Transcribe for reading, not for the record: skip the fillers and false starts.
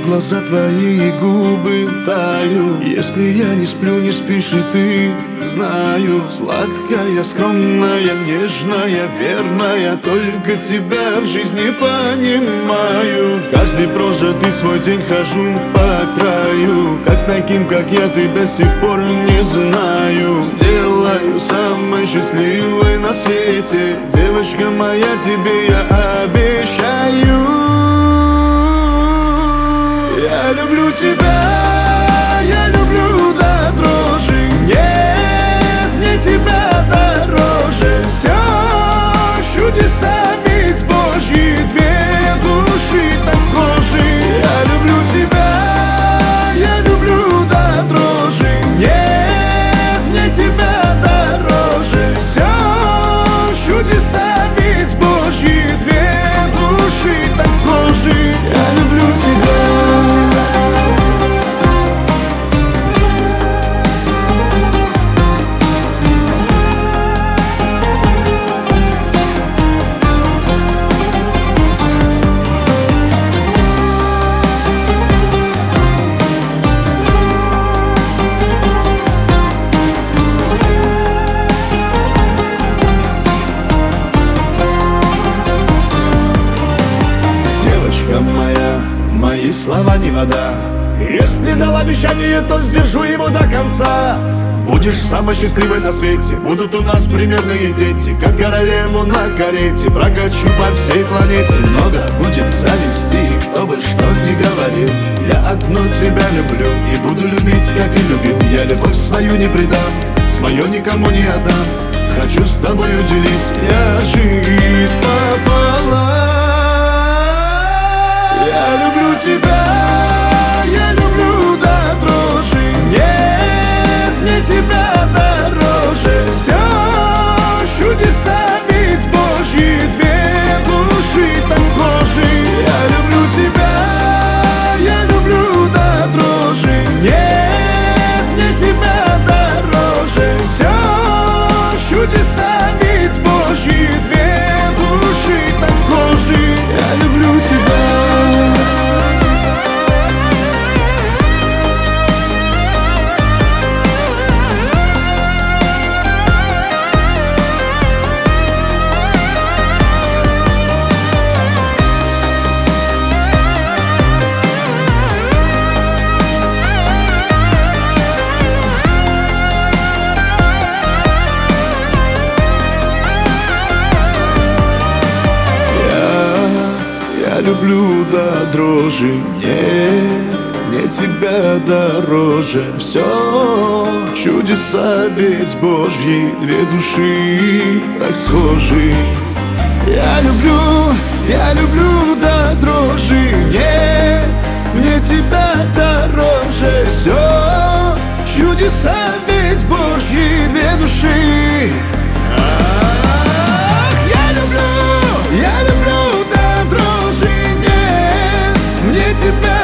глаза твои, губы таю. Если я не сплю, не спишь и ты, знаю. Сладкая, скромная, нежная, верная, только тебя в жизни понимаю. Каждый прожитый свой день хожу по краю. Как с таким, как я, ты до сих пор не знаю. Сделаю самой счастливой на свете, девочка моя, тебе я обещаю. Я люблю тебя, я люблю до дрожи. Нет, мне тебя дороже. Все чудеса ведь Божьи, две души так схожи. Я люблю тебя, я люблю до дрожи. Нет, мне тебя дороже. Все чудеса ведь Божьи, две души так схожи. Я люблю тебя. Моя, мои слова не вода. Если дал обещание, то сдержу его до конца. Будешь самой счастливой на свете, будут у нас примерные дети. Как королеву на карете прокачу по всей планете. Много будет зависти, кто бы что ни говорил. Я одну тебя люблю и буду любить, как и любил. Я любовь свою не предам, свое никому не отдам. Хочу с тобой уделить я жизнь пополам. Я люблю тебя, я люблю до дрожи. Нет, мне тебя дороже. Все чудеса ведь Божьи, две души так схожи. Я люблю тебя, я люблю до дрожи. Нет, мне тебя дороже. Все чудеса ведь Божьи, две души так схожи. Я люблю тебя. Я люблю до дрожи. Нет, мне тебя дороже. Все чудеса ведь Божьи, две души так схожи. Я люблю до дрожи. Нет, мне тебя дороже. Все чудеса ведь Божьи, две души. Я люблю до дрожи. Нет, мне тебя